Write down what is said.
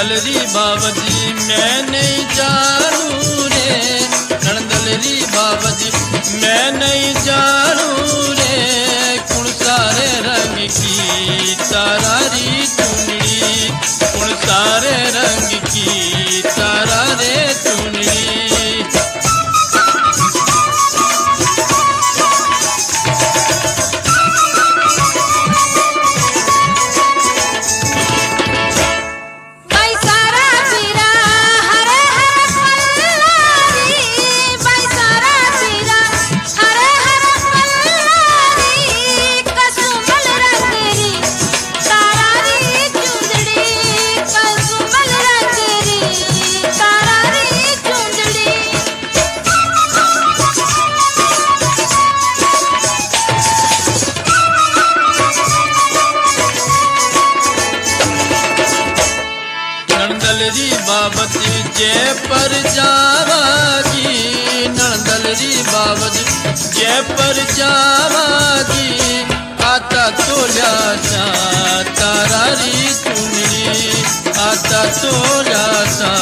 नणंदल री बाबजी मैं नहीं जानू रे, नणंदल री बाबजी मैं नहीं जानू रे, कुण सारे रंग की तारा री चुनरी, कुण सारे रंग की तारा रे चुनरी। नणंदल री बाबजी जय पर जावागी, नणंदल री बाबजी जय पर जावागी, आता तोल्या सा तारा री चुनरी, आता तोल्या सा